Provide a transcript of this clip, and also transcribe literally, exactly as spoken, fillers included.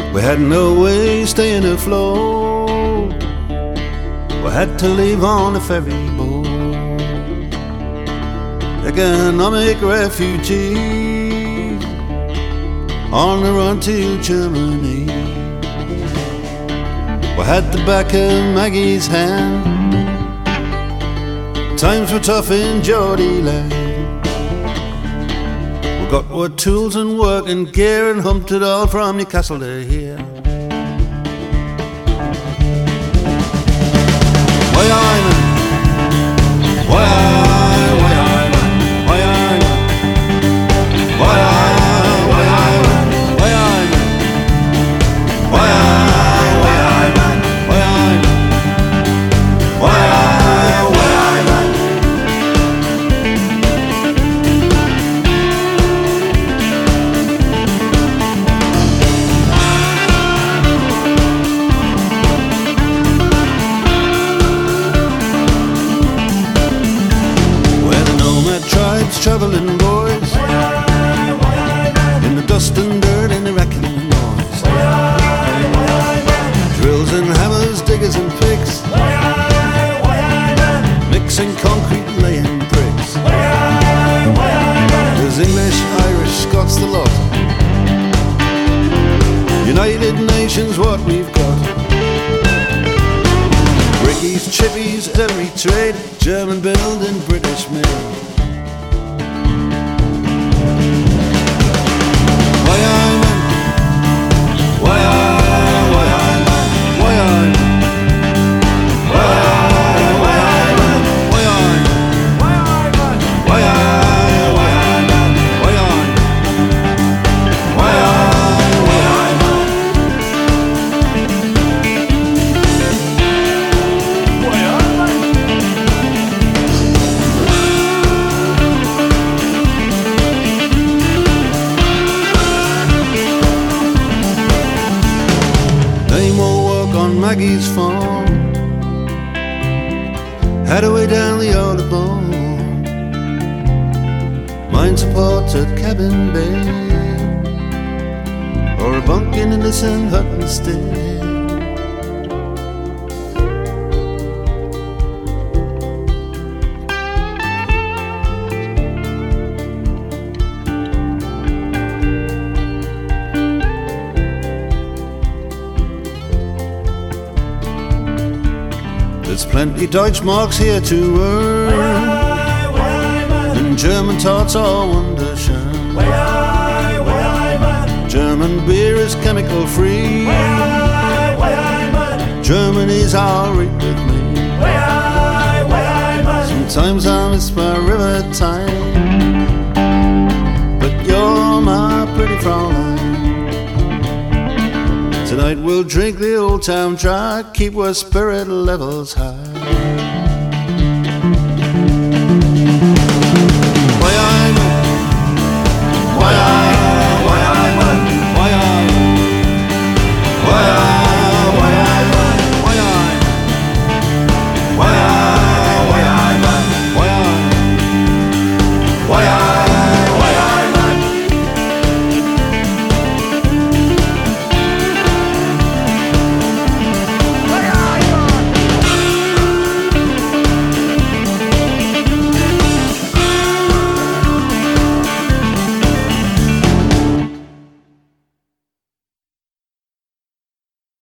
We had no way staying afloat. We had to leave on a ferry boat. Economic refugees on the run to Germany. We had the back of Maggie's hand. Times were tough in Geordie land. We got our tools and work and gear and humped it all from Newcastle to here. Why I'm why I why I why I why I why I why I why I why I why I why travelling boys in the dust and dirt and the wrecking noise. Drills and hammers, diggers and picks, mixing concrete, laying bricks. There's English, Irish, Scots, the lot. United Nations, what we've got. Brickies, chippies, every trade, German build and British made. Maggie's farm, had a way down the Audubon, mine support at Cabin Bay, or a bunking in the San Hutton stay. There's plenty Deutschmarks here to earn, and German tarts are wunderschön. German beer is chemical free. Germany's alright with me. Sometimes I miss my river time, but you're my pretty Fraulein. Tonight we'll drink the old town dry, keep our spirit levels high.